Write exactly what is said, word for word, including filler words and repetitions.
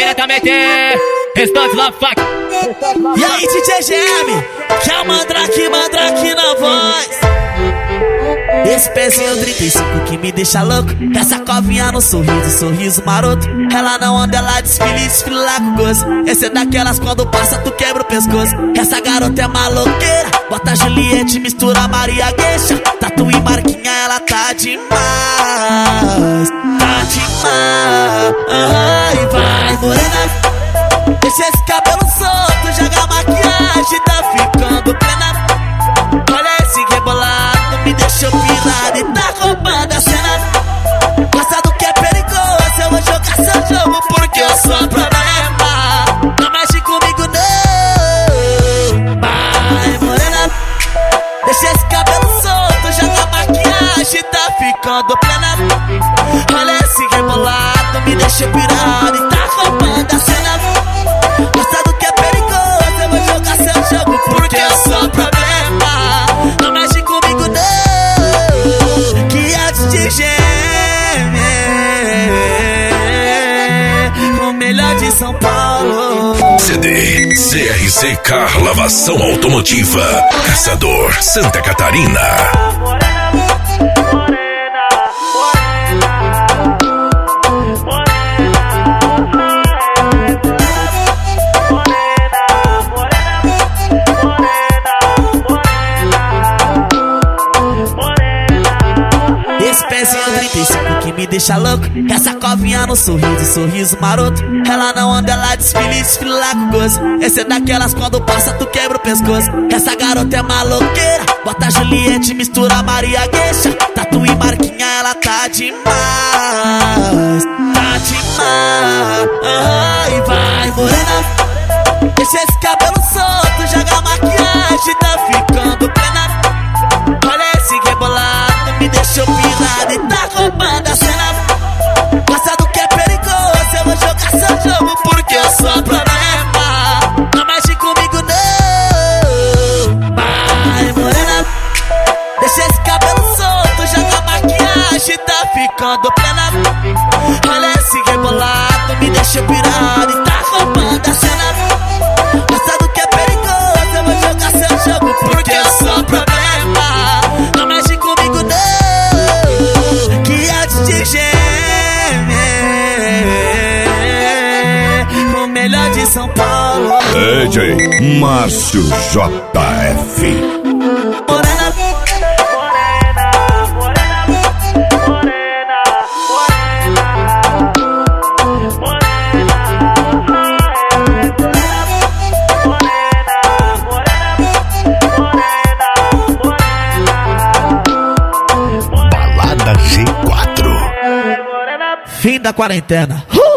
mina também tem. Restante Love Fuck. E aí, D J G M, que é o Mandrake, Mandrake na voz. Esse pezinho trinta e cinco que me deixa louco. Essa covinha no sorriso, sorriso maroto. Ela não anda, ela desfila e desfila lá com gozo. Esse é daquelas quando passa tu quebra o pescoço. Essa garota é maloqueira. Bota Juliette, mistura Maria Gueixa. Tatu e Marquinha, ela tá demais. Tá demais. Ai, vai morena, deixa esse cabelo solto, joga a maquiagem, tá ficando plena. Olha esse rebolado, me deixou pirado e tá roubando a cena. Gosta do que é perigoso, eu vou jogar seu jogo porque eu sou problema. Não mexe comigo não. Vai morena, deixa esse cabelo solto, joga a maquiagem, tá ficando plena. Olha esse rebolado, me deixou pirado e tá roubando a cena. Gosta do que é perigoso, eu vou jogar seu jogo porque eu sou problema. Não mexe comigo não, que é D J G M, o melhor de São Paulo. C D C R C Car Lavação Automotiva, Caçador, Santa Catarina. Esse pezinho trinta e cinco que me deixa louco. Essa covinha no sorriso, sorriso maroto. Ela não anda, ela desfila e desfila lá com gozo. Esse é daquelas quando passa tu quebra o pescoço. Essa garota é maloqueira. Bota Juliette, mistura Maria Gueixa. Tatu e Marquinha, ela tá demais. Tá demais. Ai, vai morena, deixa esse cabelo solto, joga a maquiagem, tá ficando plena. Olha esse rebolado, me deixou pirado e tá roubando a cena. Gosta do que é perigoso, eu vou jogar seu jogo porque eu sou problema. Não mexe comigo não. Vai morena, deixa esse cabelo solto, joga a maquiagem, tá ficando plena. Olha esse rebolado, me deixou pirado e tá roubando a cena. Gosta do que é perigoso, eu vou jogar seu jogo porque eu sou problema. Não mexe comigo não, que é D J G M, o melhor de São Paulo. D J Márcio J F. Morena, Balada G quatro. fim da quarentena.